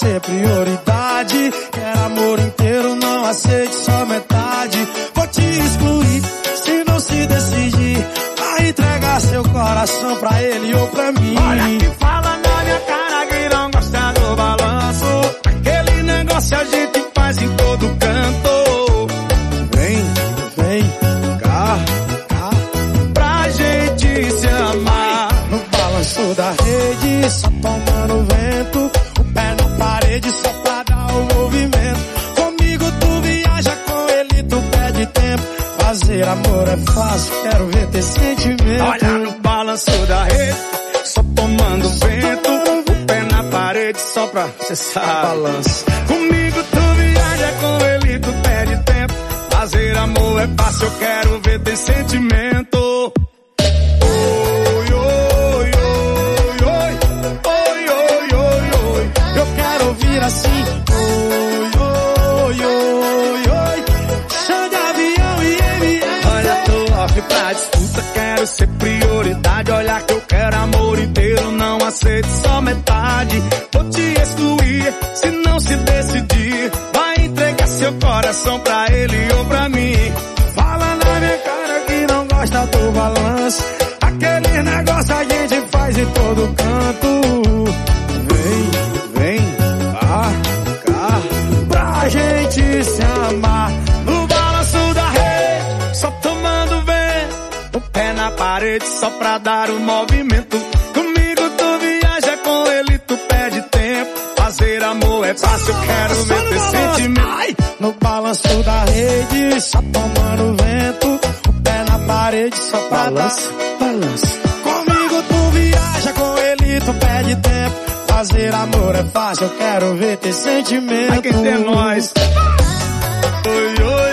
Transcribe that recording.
ser prioridade. Quero amor inteiro, não aceite só metade. Vou te excluir se não se decidir. Vai entregar seu coração pra ele ou pra mim. Olha que fala na minha cara que não gosta do balanço. Aquele negócio a gente faz em todo canto. Vem cá, pra gente se amar. no balanço da rede, só tomando vento. O pé na parede só pra dar o movimento. Comigo tu viaja, com ele tu perde tempo. Fazer amor é fácil, quero ver ter sentimento. Olha no balanço da rede, só tomando vento. O pé na parede só pra, cê sabe. Balanço. Comigo tu viaja, com ele tu perde tempo. Fazer amor é fácil, eu quero ver ter sentimento. Oi, oi, oi, oi, oi, oi, oi, oi. Eu quero ouvir assim. Oi, oi, oi, oi. Chão de avião e Olha, tô off pra disputa, quero ser prioridade. Olha que eu quero amor inteiro, não aceito só metade. Vou te excluir se não se decidir. Vai entregar seu coração pra ele ou pra mim. Fala na minha cara que não gosta do balanço. Aquele negócio a gente faz em todo canto. Vem cá, pra gente se amar. No balanço da rede, só tomando vento. O pé na parede só pra dar o movimento. Comigo tu viaja, com ele tu perde tempo. Fazer amor é fácil, eu quero ver ter sentimento. Ai, no balanço da rede, só tomando vento. O pé na parede só pra Balança, balança. Comigo tu viaja, com ele tu perde tempo. Fazer amor é fácil, eu quero ver ter sentimento. Aqui tem nós. Oi, oi.